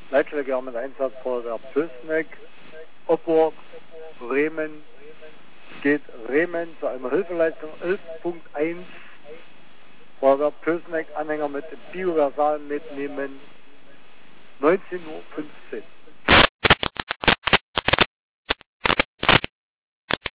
Leitstelle haben mit Einsatz Feuerwehr Pößneck, Opfer Bremen, geht Bremen zu einer Hilfeleistung 11.1, Feuerwehr Pößneck, Anhänger mit dem Bioversal mitnehmen, 19:15 Uhr.